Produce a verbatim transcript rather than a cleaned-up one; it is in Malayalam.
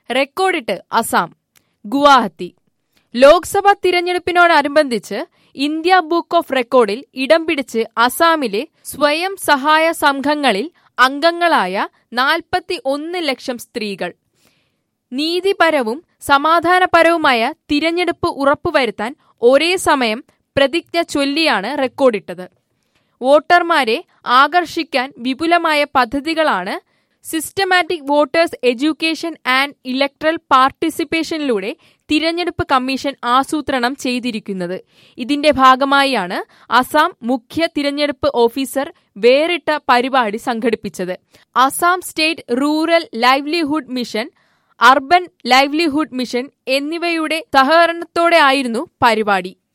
റെക്കോർഡിട്ട് Assam. Guwahati. Lok Sabha തിരഞ്ഞെടുപ്പിനോടനുബന്ധിച്ച് India book of റെക്കോർഡിൽ ഇടം പിടിച്ച് അസാമിലെ സ്വയം സഹായ സംഘങ്ങളിൽ അംഗങ്ങളായ നാൽപ്പത്തി ഒന്ന് ലക്ഷം സ്ത്രീകൾ. നീതിപരവും സമാധാനപരവുമായ തിരഞ്ഞെടുപ്പ് ഉറപ്പുവരുത്താൻ ഒരേ സമയം പ്രതിജ്ഞ ചൊല്ലിയാണ് റെക്കോർഡിട്ടത്. വോട്ടർമാരെ ആകർഷിക്കാൻ വിപുലമായ പദ്ധതികളാണ് systematic voters education and electoral പാർട്ടിസിപ്പേഷനിലൂടെ തിരഞ്ഞെടുപ്പ് കമ്മീഷൻ ആസൂത്രണം ചെയ്തിരിക്കുന്നത്. ഇതിന്റെ ഭാഗമായാണ് അസം മുഖ്യ തിരഞ്ഞെടുപ്പ് ഓഫീസർ വേറിട്ട പരിപാടി സംഘടിപ്പിച്ചത്. Assam state rural livelihood mission, urban livelihood mission എന്നിവയുടെ സഹകരണത്തോടെ ആയിരുന്നു പരിപാടി.